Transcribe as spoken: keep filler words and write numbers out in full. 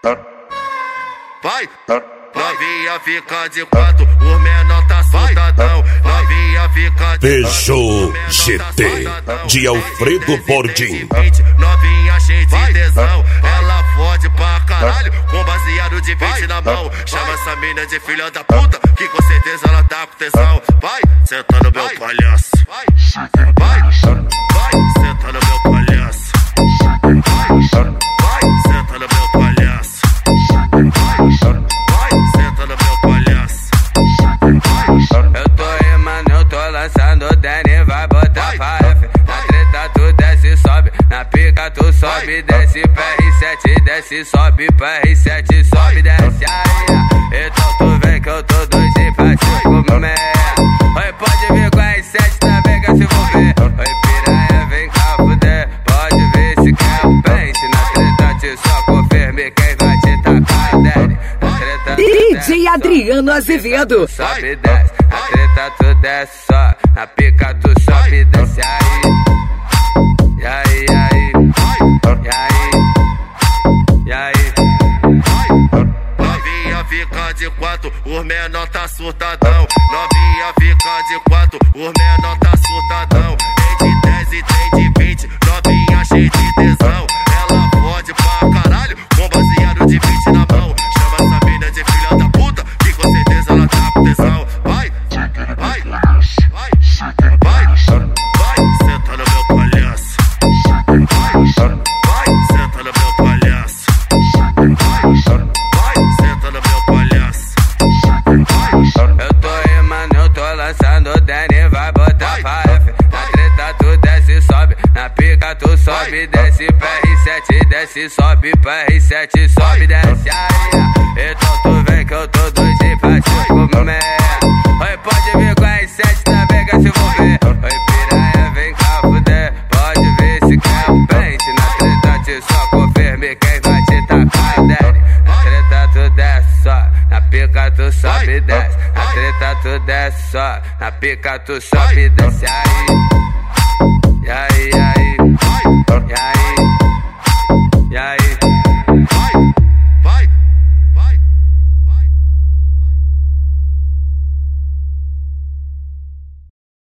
Vai, novinha fica de quatro, o menor tá soldadão. Novinha fica de Fechou G T de Alfredo Bordim. Novinha cheia de tesão, ela fode pra caralho, com baseado de vinte na mão. Chama essa mina de filha da puta, que com certeza ela tá com tesão. Vai, senta no meu palhaço. Vai, vai, senta no meu palhaço. Vai, senta no meu palhaço. Vai, senta no meu palhaço. Eu tô rimando, eu tô lançando o Danny, vai botar pra F. Na treta tu desce, sobe, na pica tu sobe, desce pra R sete, desce, sobe pra R sete, sobe, desce aí. Então tu vem que eu tô dois e faz cinco merda. Oi, pode vir com a R sete também que se for ver. Oi, piranha, vem cá fuder, pode ver se quer o pente. Na treta te só confirme quem vai te tacar, Danny. D J Adriano Azevedo. Sobe e desce, na treta tu desce só, na pica tu sobe e desce aí. E aí, e aí, e aí, e aí. Novinha fica de quatro, o menor tá surtadão. Novinha fica de quatro, o menor tá surtadão. Tem de dez e tem de vinte, novinha cheia de tesão. Ela fode pra caralho, com baseado de vinte na mão. Chama essa mina de filha da puta, que com certeza ela tá com tesão. Vai, vai, vai, vai, vai, senta no meu palhaço. Vai, senta no meu palhaço. Vai, senta no meu palhaço. Eu tô rimando, eu tô lançando o Danny, vai botar pra F. Na treta tu desce, sobe, na pica tu sobe, desce pra R sete, desce, sobe pra R sete, sobe, desce aí. Então tu vem que eu tô dois e faz cinco merda. Oi, pode vir com a R sete também que se for ver. Oi, piranha, vem cá fuder, pode ver se quer o pente. Na treta te só confirme quem vai te tacar, Danny. Na treta tu desce só, na pica tu sobe e desce. Na treta tu desce só, na pica tu sobe e desce aí. E aí, e aí, e aí.